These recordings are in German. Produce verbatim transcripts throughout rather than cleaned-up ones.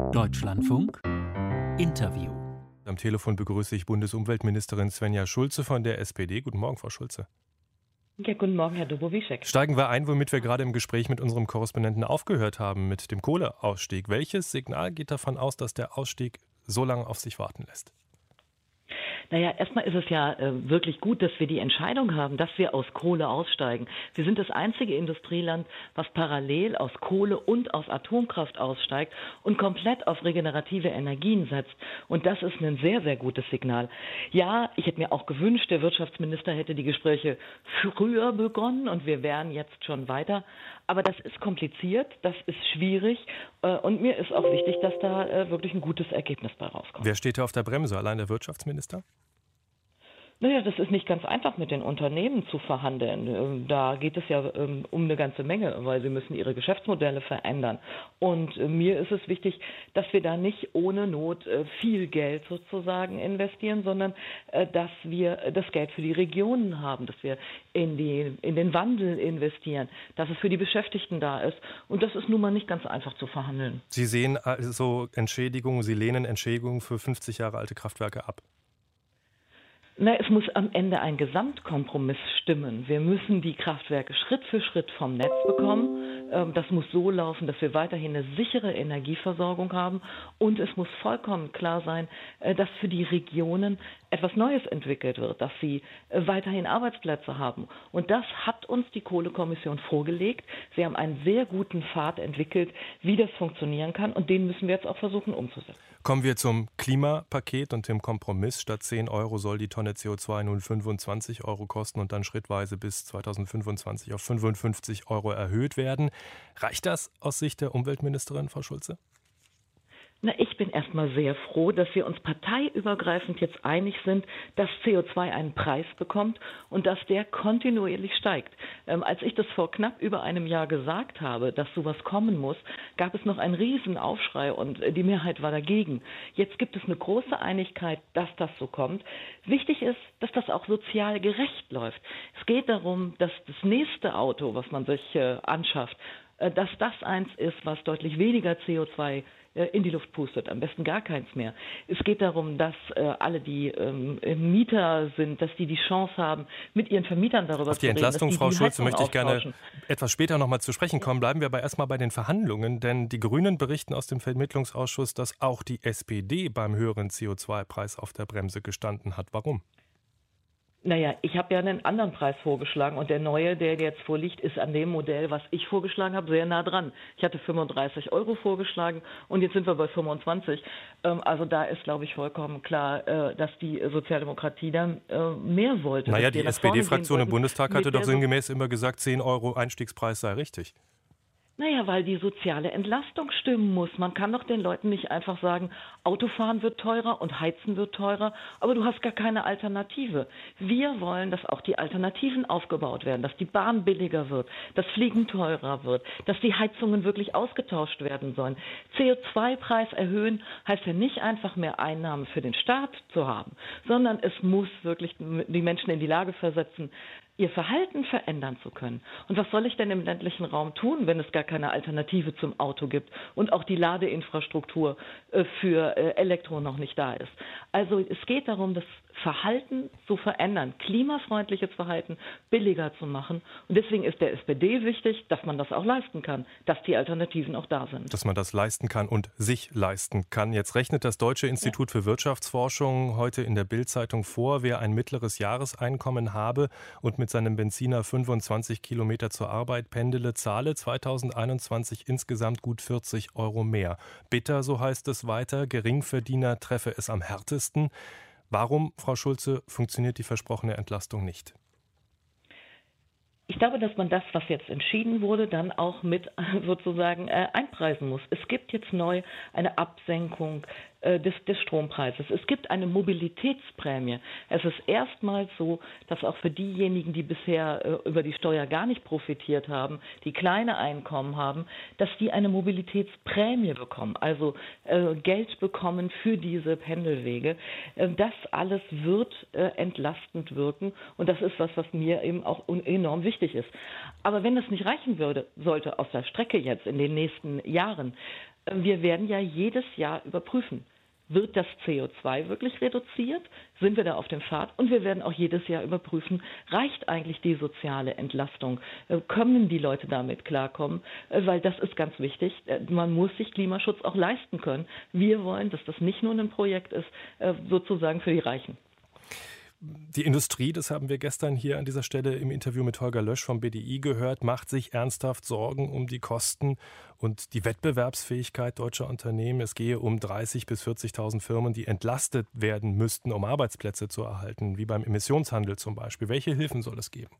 Deutschlandfunk Interview. Am Telefon begrüße ich Bundesumweltministerin Svenja Schulze von der S P D. Guten Morgen, Frau Schulze. Ja, guten Morgen, Herr Dobowischek. Steigen wir ein, womit wir gerade im Gespräch mit unserem Korrespondenten aufgehört haben, mit dem Kohleausstieg. Welches Signal geht davon aus, dass der Ausstieg so lange auf sich warten lässt? Naja, erstmal ist es ja äh, wirklich gut, dass wir die Entscheidung haben, dass wir aus Kohle aussteigen. Wir sind das einzige Industrieland, was parallel aus Kohle und aus Atomkraft aussteigt und komplett auf regenerative Energien setzt. Und das ist ein sehr, sehr gutes Signal. Ja, ich hätte mir auch gewünscht, der Wirtschaftsminister hätte die Gespräche früher begonnen und wir wären jetzt schon weiter. Aber das ist kompliziert, das ist schwierig äh, und mir ist auch wichtig, dass da äh, wirklich ein gutes Ergebnis bei rauskommt. Wer steht da auf der Bremse? Allein der Wirtschaftsminister? Naja, das ist nicht ganz einfach mit den Unternehmen zu verhandeln. Da geht es ja um eine ganze Menge, weil sie müssen ihre Geschäftsmodelle verändern. Und mir ist es wichtig, dass wir da nicht ohne Not viel Geld sozusagen investieren, sondern dass wir das Geld für die Regionen haben, dass wir in, die, in den Wandel investieren, dass es für die Beschäftigten da ist. Und das ist nun mal nicht ganz einfach zu verhandeln. Sie sehen also Entschädigungen, Sie lehnen Entschädigungen für fünfzig Jahre alte Kraftwerke ab? Na, es muss am Ende ein Gesamtkompromiss stimmen. Wir müssen die Kraftwerke Schritt für Schritt vom Netz bekommen. Das muss so laufen, dass wir weiterhin eine sichere Energieversorgung haben. Und es muss vollkommen klar sein, dass für die Regionen etwas Neues entwickelt wird, dass sie weiterhin Arbeitsplätze haben. Und das hat uns die Kohlekommission vorgelegt. Sie haben einen sehr guten Pfad entwickelt, wie das funktionieren kann. Und den müssen wir jetzt auch versuchen umzusetzen. Kommen wir zum Klimapaket und dem Kompromiss. Statt zehn Euro soll die Tonne C O zwei nun fünfundzwanzig Euro kosten und dann schrittweise bis zweitausendfünfundzwanzig auf fünfundfünfzig Euro erhöht werden. Reicht das aus Sicht der Umweltministerin, Frau Schulze? Na, ich bin erstmal sehr froh, dass wir uns parteiübergreifend jetzt einig sind, dass C O zwei einen Preis bekommt und dass der kontinuierlich steigt. Ähm, als ich das vor knapp über einem Jahr gesagt habe, dass sowas kommen muss, gab es noch einen riesen Aufschrei und die Mehrheit war dagegen. Jetzt gibt es eine große Einigkeit, dass das so kommt. Wichtig ist, dass das auch sozial gerecht läuft. Es geht darum, dass das nächste Auto, was man sich äh, anschafft, äh, dass das eins ist, was deutlich weniger C O zwei in die Luft pustet, am besten gar keins mehr. Es geht darum, dass äh, alle, die ähm, Mieter sind, dass die die Chance haben, mit ihren Vermietern darüber Auf die zu reden. Entlastung, die Frau die Schulze, Heizung möchte ich gerne austauschen. etwas später noch mal zu sprechen kommen. Bleiben wir aber erstmal bei den Verhandlungen, denn die Grünen berichten aus dem Vermittlungsausschuss, dass auch die S P D beim höheren C O zwei Preis auf der Bremse gestanden hat. Warum? Naja, ich habe ja einen anderen Preis vorgeschlagen und der neue, der jetzt vorliegt, ist an dem Modell, was ich vorgeschlagen habe, sehr nah dran. Ich hatte fünfunddreißig Euro vorgeschlagen und jetzt sind wir bei fünfundzwanzig. Also da ist, glaube ich, vollkommen klar, dass die Sozialdemokratie dann mehr wollte. Naja, die S P D-Fraktion im Bundestag hatte doch sinngemäß immer gesagt, zehn Euro Einstiegspreis sei richtig. Naja, weil die soziale Entlastung stimmen muss. Man kann doch den Leuten nicht einfach sagen, Autofahren wird teurer und Heizen wird teurer, aber du hast gar keine Alternative. Wir wollen, dass auch die Alternativen aufgebaut werden, dass die Bahn billiger wird, dass Fliegen teurer wird, dass die Heizungen wirklich ausgetauscht werden sollen. C O zwei Preis erhöhen heißt ja nicht einfach mehr Einnahmen für den Staat zu haben, sondern es muss wirklich die Menschen in die Lage versetzen, ihr Verhalten verändern zu können. Und was soll ich denn im ländlichen Raum tun, wenn es gar keine Alternative zum Auto gibt und auch die Ladeinfrastruktur äh, für äh, Elektro noch nicht da ist? Also es geht darum, das Verhalten zu verändern, klimafreundliches Verhalten billiger zu machen. Und deswegen ist der S P D wichtig, dass man das auch leisten kann, dass die Alternativen auch da sind. Dass man das leisten kann und sich leisten kann. Jetzt rechnet das Deutsche Institut für Wirtschaftsforschung heute in der Bild-Zeitung vor, wer ein mittleres Jahreseinkommen habe und mit seinem Benziner fünfundzwanzig Kilometer zur Arbeit pendele, zahle zweitausendeinundzwanzig insgesamt gut vierzig Euro mehr. Bitter, so heißt es weiter, Geringverdiener treffe es am härtesten. Warum, Frau Schulze, funktioniert die versprochene Entlastung nicht? Ich glaube, dass man das, was jetzt entschieden wurde, dann auch mit sozusagen äh, einpreisen muss. Es gibt jetzt neu eine Absenkung äh, des, des Strompreises. Es gibt eine Mobilitätsprämie. Es ist erstmals so, dass auch für diejenigen, die bisher äh, über die Steuer gar nicht profitiert haben, die kleine Einkommen haben, dass die eine Mobilitätsprämie bekommen, also äh, Geld bekommen für diese Pendelwege. Äh, das alles wird äh, entlastend wirken und das ist was, was mir eben auch enorm wichtig ist. Aber wenn das nicht reichen würde, sollte auf der Strecke jetzt in den nächsten Jahren, Wir werden ja jedes Jahr überprüfen. Wird das C O zwei wirklich reduziert? Sind wir da auf dem Pfad? Und wir werden auch jedes Jahr überprüfen, reicht eigentlich die soziale Entlastung? Können die Leute damit klarkommen? Weil das ist ganz wichtig. Man muss sich Klimaschutz auch leisten können. Wir wollen, dass das nicht nur ein Projekt ist, sozusagen für die Reichen. Die Industrie, das haben wir gestern hier an dieser Stelle im Interview mit Holger Lösch vom B D I gehört, macht sich ernsthaft Sorgen um die Kosten und die Wettbewerbsfähigkeit deutscher Unternehmen. Es gehe um dreißigtausend bis vierzigtausend Firmen, die entlastet werden müssten, um Arbeitsplätze zu erhalten, wie beim Emissionshandel zum Beispiel. Welche Hilfen soll es geben?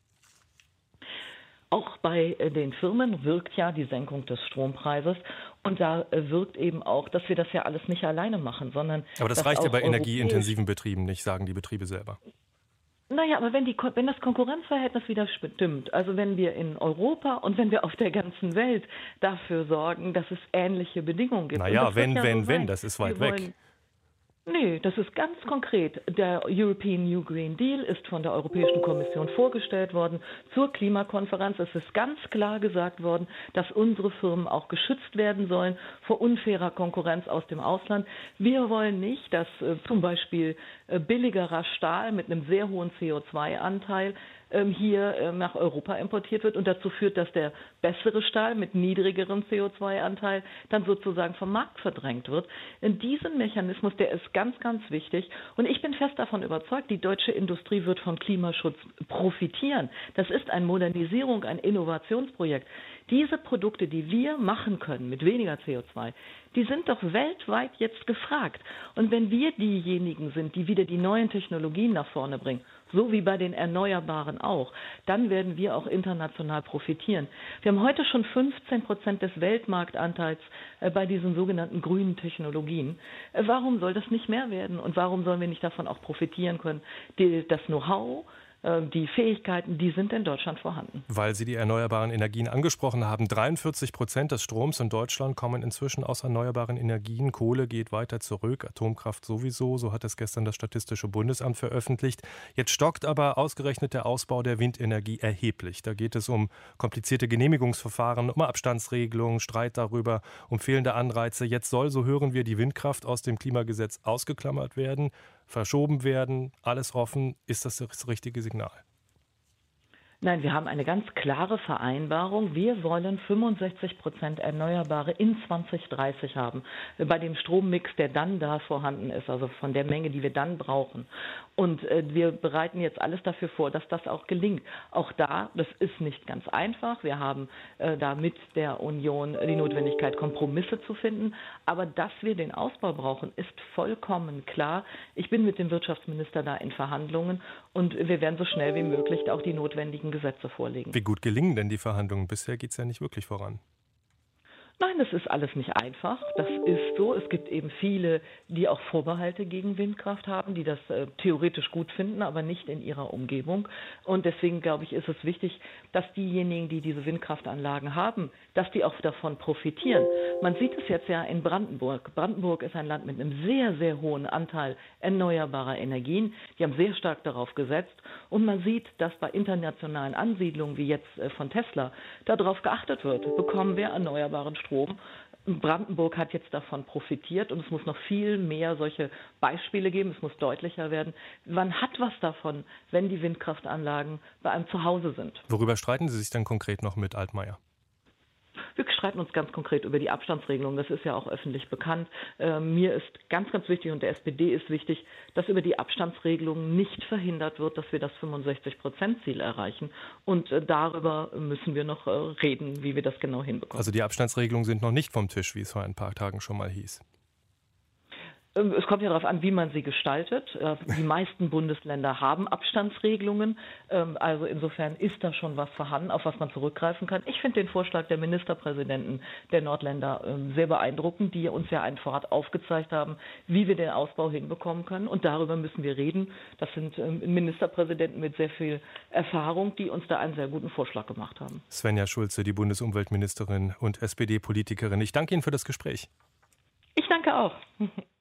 Auch bei den Firmen wirkt ja die Senkung des Strompreises und da wirkt eben auch, dass wir das ja alles nicht alleine machen, sondern... Aber das reicht ja bei energieintensiven Betrieben nicht, sagen die Betriebe selber. Naja, aber wenn, die, wenn das Konkurrenzverhältnis wieder stimmt, also wenn wir in Europa und wenn wir auf der ganzen Welt dafür sorgen, dass es ähnliche Bedingungen gibt. Naja, wenn, ja wenn, so wenn, das ist weit wir weg. Wollen, Nee, das ist ganz konkret. Der European New Green Deal ist von der Europäischen Kommission vorgestellt worden zur Klimakonferenz. Es ist ganz klar gesagt worden, dass unsere Firmen auch geschützt werden sollen vor unfairer Konkurrenz aus dem Ausland. Wir wollen nicht, dass äh, zum Beispiel äh, billigerer Stahl mit einem sehr hohen C O zwei Anteil ähm, hier äh, nach Europa importiert wird und dazu führt, dass der bessere Stahl mit niedrigerem C O zwei Anteil dann sozusagen vom Markt verdrängt wird. In diesem Mechanismus, der ist ganz, ganz wichtig. Und ich bin fest davon überzeugt, die deutsche Industrie wird vom Klimaschutz profitieren. Das ist eine Modernisierung, ein Innovationsprojekt. Diese Produkte, die wir machen können mit weniger C O zwei, die sind doch weltweit jetzt gefragt. Und wenn wir diejenigen sind, die wieder die neuen Technologien nach vorne bringen, so wie bei den Erneuerbaren auch, dann werden wir auch international profitieren. Wir haben heute schon fünfzehn Prozent des Weltmarktanteils bei diesen sogenannten grünen Technologien. Warum soll das nicht mehr werden? Und warum sollen wir nicht davon auch profitieren können? Die, das Know-how, die Fähigkeiten, die sind in Deutschland vorhanden. Weil Sie die erneuerbaren Energien angesprochen haben, dreiundvierzig Prozent des Stroms in Deutschland kommen inzwischen aus erneuerbaren Energien. Kohle geht weiter zurück, Atomkraft sowieso, so hat es gestern das Statistische Bundesamt veröffentlicht. Jetzt stockt aber ausgerechnet der Ausbau der Windenergie erheblich. Da geht es um komplizierte Genehmigungsverfahren, um Abstandsregelungen, Streit darüber, um fehlende Anreize. Jetzt soll, so hören wir, die Windkraft aus dem Klimagesetz ausgeklammert werden, verschoben werden, alles offen. Ist das das richtige Signal? Nein, wir haben eine ganz klare Vereinbarung. Wir wollen fünfundsechzig Prozent Erneuerbare in zwanzig dreißig haben. Bei dem Strommix, der dann da vorhanden ist, also von der Menge, die wir dann brauchen. Und äh, wir bereiten jetzt alles dafür vor, dass das auch gelingt. Auch da, das ist nicht ganz einfach. Wir haben äh, da mit der Union die Notwendigkeit, Kompromisse zu finden. Aber dass wir den Ausbau brauchen, ist vollkommen klar. Ich bin mit dem Wirtschaftsminister da in Verhandlungen und wir werden so schnell wie möglich auch die notwendigen Gesetze vorlegen. Wie gut gelingen denn die Verhandlungen? Bisher geht es ja nicht wirklich voran. Nein, das ist alles nicht einfach. Das ist so. Es gibt eben viele, die auch Vorbehalte gegen Windkraft haben, die das äh, theoretisch gut finden, aber nicht in ihrer Umgebung. Und deswegen, glaube ich, ist es wichtig, dass diejenigen, die diese Windkraftanlagen haben, dass die auch davon profitieren. Man sieht es jetzt ja in Brandenburg. Brandenburg ist ein Land mit einem sehr, sehr hohen Anteil erneuerbarer Energien. Die haben sehr stark darauf gesetzt. Und man sieht, dass bei internationalen Ansiedlungen, wie jetzt äh, von Tesla, darauf geachtet wird. Bekommen wir erneuerbaren Strom? Brandenburg hat jetzt davon profitiert und es muss noch viel mehr solche Beispiele geben. Es muss deutlicher werden. Man hat was davon, wenn die Windkraftanlagen bei einem zu Hause sind. Worüber streiten Sie sich denn konkret noch mit Altmaier? Wir streiten uns ganz konkret über die Abstandsregelung. Das ist ja auch öffentlich bekannt. Äh, mir ist ganz, ganz wichtig und der S P D ist wichtig, dass über die Abstandsregelung nicht verhindert wird, dass wir das fünfundsechzig Prozent Ziel erreichen. Und äh, darüber müssen wir noch äh, reden, wie wir das genau hinbekommen. Also die Abstandsregelungen sind noch nicht vom Tisch, wie es vor ein paar Tagen schon mal hieß. Es kommt ja darauf an, wie man sie gestaltet. Die meisten Bundesländer haben Abstandsregelungen. Also insofern ist da schon was vorhanden, auf was man zurückgreifen kann. Ich finde den Vorschlag der Ministerpräsidenten der Nordländer sehr beeindruckend, die uns ja einen Pfad aufgezeigt haben, wie wir den Ausbau hinbekommen können. Und darüber müssen wir reden. Das sind Ministerpräsidenten mit sehr viel Erfahrung, die uns da einen sehr guten Vorschlag gemacht haben. Svenja Schulze, die Bundesumweltministerin und S P D-Politikerin. Ich danke Ihnen für das Gespräch. Ich danke auch.